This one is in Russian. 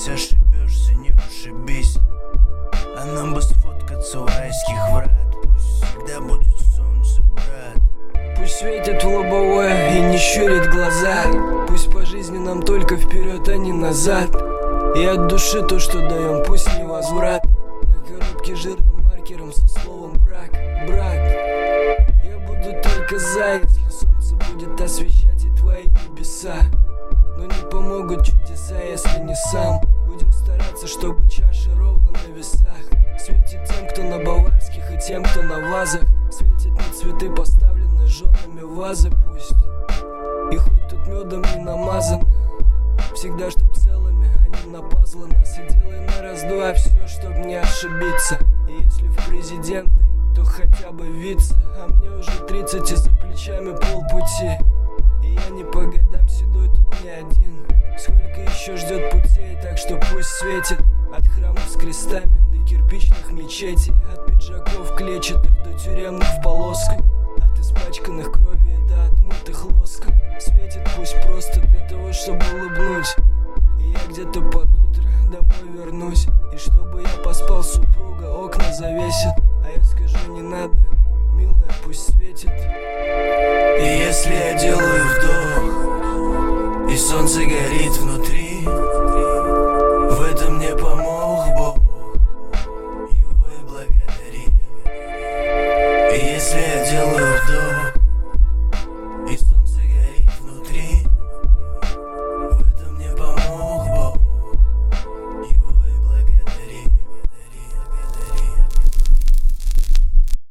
Если ошибешься, не ушибись, а нам бы сфоткаться у райских врат. Пусть всегда будет солнце, брат. Пусть светит в лобовое и не щурит глаза. Пусть по жизни нам только вперед, а не назад. И от души то, что даем, пусть не возврат. На коробке жирным маркером со словом брак. Брат, я буду только за, если солнце будет освещать и твои небеса. Но не помогут чудеса, если не сам. Будем стараться, чтобы чаша ровно на весах. Светит тем, кто на баварских, и тем, кто на вазах. Светит на цветы, поставленные женами вазы. Пусть и хоть тут медом не намазано, всегда чтоб целыми, а не на пазлы нас. И делай на раз-два все, чтоб не ошибиться. И если в президенты, то хотя бы вице. А мне уже 30 и за плечами полпути. И я не по годам седой тут не один. Сколько еще ждет путей, так что пусть светит. От храмов с крестами до кирпичных мечетей, от пиджаков клетчатых до тюремных в полоску, от испачканных кровью до отмытых лоском. Светит пусть просто для того, чтобы улыбнуть. И я где-то под утро домой вернусь. И чтобы я поспал, супруга окна завесит. А я скажу, не надо, милая, пусть светит. И если я делаю вдох, и солнце горит внутри,